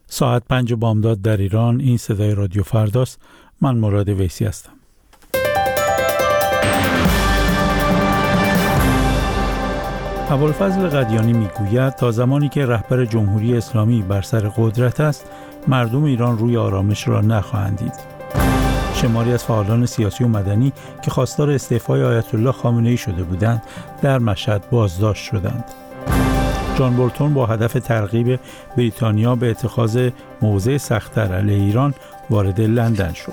ساعت 5 بامداد در ایران. این صدای رادیو فرداست. من مراد ویسی هستم. ابوالفضل قدیانی میگوید تا زمانی که رهبر جمهوری اسلامی بر سر قدرت است، مردم ایران روی آرامش را نخواهند دید. شماری از فعالان سیاسی و مدنی که خواستار استعفای آیت الله خامنه‌ای شده بودند، در مشهد بازداشت شدند. جان بولتون با هدف ترغیب بریتانیا به اتخاذ موضع سخت‌تر علیه ایران وارد لندن شد.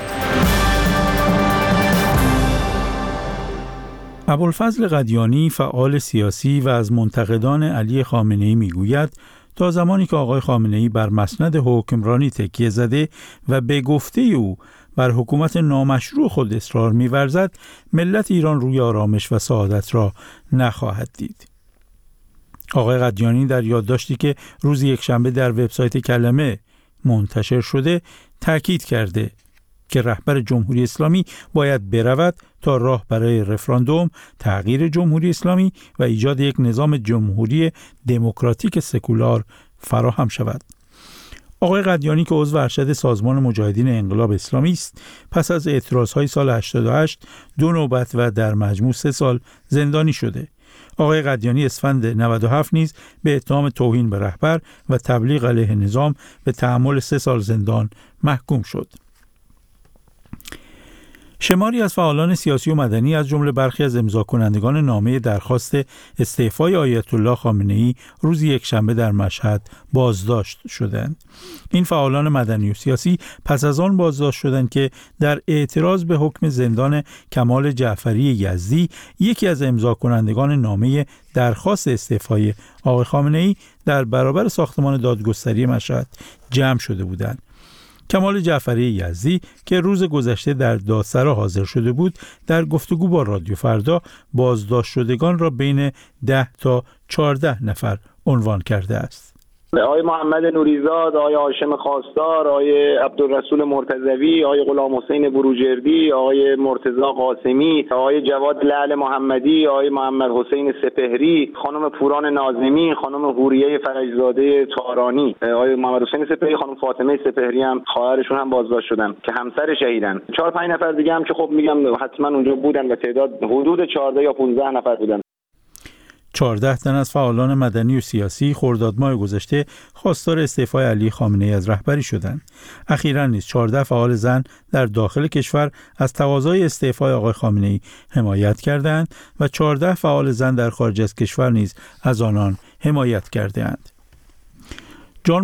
ابوالفضل قدیانی فعال سیاسی و از منتقدان علی خامنه‌ای میگوید تا زمانی که آقای خامنه‌ای بر مسند حکمرانی تکیه زده و به گفته او بر حکومت نامشروع خود اصرار می‌ورزد، ملت ایران روی آرامش و سعادت را نخواهد دید. آقای قدیانی در یادداشتی که روز یکشنبه در وبسایت کلمه منتشر شده تاکید کرده که رهبر جمهوری اسلامی باید برود تا راه برای رفراندوم، تغییر جمهوری اسلامی و ایجاد یک نظام جمهوری دموکراتیک سکولار فراهم شود. آقای قدیانی که عضو ارشد سازمان مجاهدین انقلاب اسلامی است، پس از اعتراضهای سال 88 2 نوبت و در مجموع 3 سال زندانی شده. آقای قدیانی اسفند 97 نیز به اتهام توهین به رهبر و تبلیغ علیه نظام به تحمل 3 سال زندان محکوم شد. شماری از فعالان سیاسی و مدنی از جمله برخی از امضا کنندگان نامه درخواست استعفای آیت الله خامنه‌ای روز یکشنبه در مشهد بازداشت شدند. این فعالان مدنی و سیاسی پس از آن بازداشت شدند که در اعتراض به حکم زندان کمال جعفری یزدی، یکی از امضا کنندگان نامه درخواست استعفای آقای خامنه‌ای، در برابر ساختمان دادگستری مشهد جمع شده بودند. کمال جعفری یزدی که روز گذشته در دادسرا حاضر شده بود، در گفتگو با رادیو فردا بازداشت شدگان را بین 10 تا 14 نفر عنوان کرده است. آقای محمد نوریزاد، آقای هاشم خواستار، آقای عبدالرسول مرتضوی، آقای غلام حسین بروجردی، آقای مرتضی قاسمی، آقای جواد لعل محمدی، آقای محمد حسین سپهری، خانم پوران ناظمی، خانم حوریه فرجزاده تارانی، آقای محمد حسین سپهری، خانم فاطمه سپهری هم خواهرشون هم بازداشت شدن که همسر شهیدن. 4-5 نفر دیگه هم که خب میگم حتما اونجا بودن و تعداد حدود 14 یا 15 نفر بودن. 14 تن از فعالان مدنی و سیاسی خرداد ماه گذشته خواستار استعفای علی خامنه‌ای از رهبری شدند. اخیراً نیز 14 فعال زن در داخل کشور از تقاضای استعفای آقای خامنه‌ای حمایت کردند و 14 فعال زن در خارج از کشور نیز از آنان حمایت کردند.